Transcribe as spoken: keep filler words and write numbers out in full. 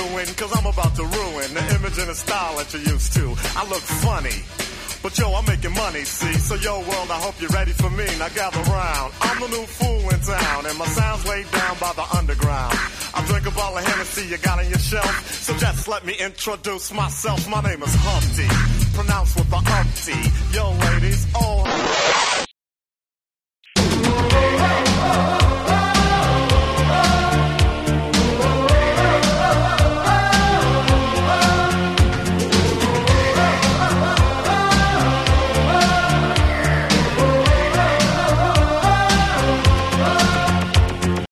doing, cause I'm about to ruin the image and the style that you're used to. I look funny, but yo, I'm making money, see? So yo, world, I hope you're ready for me. Now gather round. I'm the new fool in town, and my sound's laid down by the underground. I drink a bottle of Hennessy you got on your shelf, so just let me introduce myself. My name is Humpty, pronounced with the umpty. Yo, ladies, oh...